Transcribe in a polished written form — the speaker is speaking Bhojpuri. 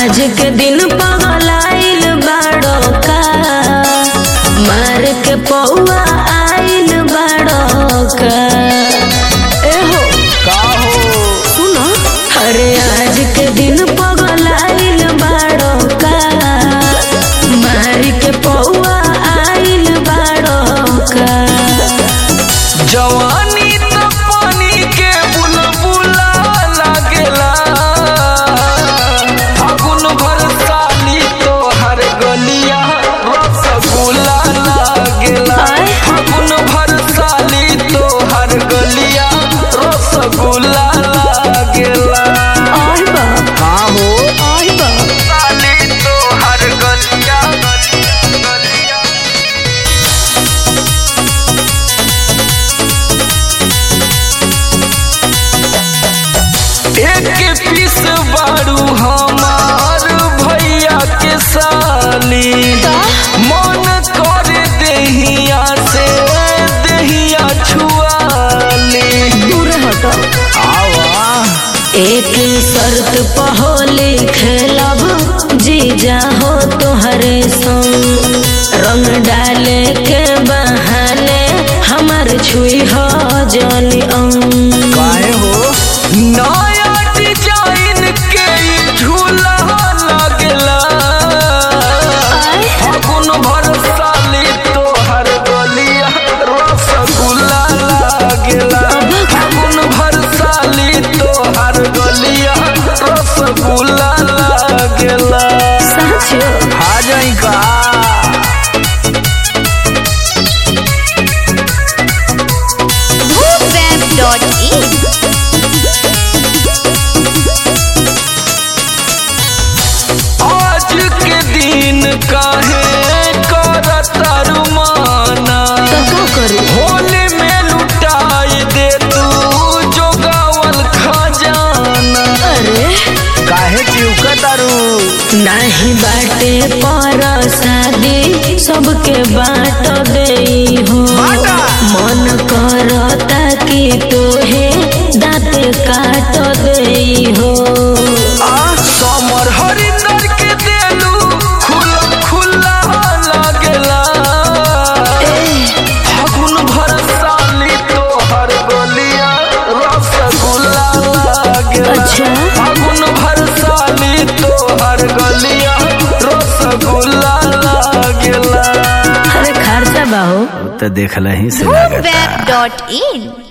आज के दिन पगलाइल बाड़ो का, मार के पौआ आइल बाड़ो का। एहो का हो सुनो, अरे आज के दिन पगलाइल बाड़ो का, मार के पौआ आइल बाड़ो का। जवानी तो पानी के बुलबुला लागेला, फागुन भर साली तो हर गलिया रसगुल्ला लागेला। फागुन भर साली तो हर गलिया रसगुल्ला लागेला। और बा हाँ हो और बा साली तो हर गलिया एक पीस बारू हमार भैया के साली, मन कर देहिया से देहिया छुआली। दूर हटो। आवा एक शर्त पहोली खेलब जीजा हो तोहरे संग, रंग डाले के बहाने हमार छुई हो जानी अंग। काहे हो नया डिजाइन के ई झूला लागेला, फागुन भर साली तो हर गलिया रसगुल्ला लागेला। फागुन भर साली तो हर गलिया रसगुल्ला लागेला। सच आ जाई का web.in आज के दिन काहे करता रुमाना, का करी होली में लुटाई दे तू जोगावल खजाना। अरे काहे चिउका दारू नाही बाटे पर शादी सबके बाट दे हो, बाटा। मन करता कि तोहे दाँत काट दे हो। समर हरिंदर के देलू खुला खुला लागेला, फागुन भर साली तो हर गलिया रसगुल्ला लागेला। अच्छा। फागुन भर साली तो हर गलिया रसगुल्ला लागेला। अरे खर्चा बाहो तो देखला ही से लागता। web.in